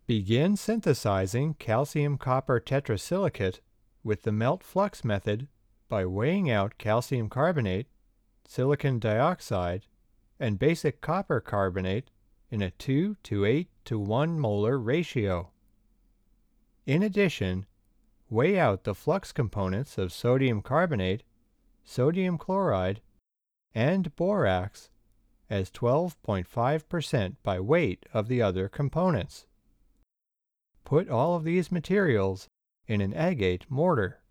Begin synthesizing calcium copper tetrasilicate with the melt flux method by weighing out calcium carbonate, silicon dioxide, and basic copper carbonate in a 2 to 8 to 1 molar ratio. In addition, weigh out the flux components of sodium carbonate, sodium chloride, and borax as 12.5% by weight of the other components. Put all of these materials in an agate mortar.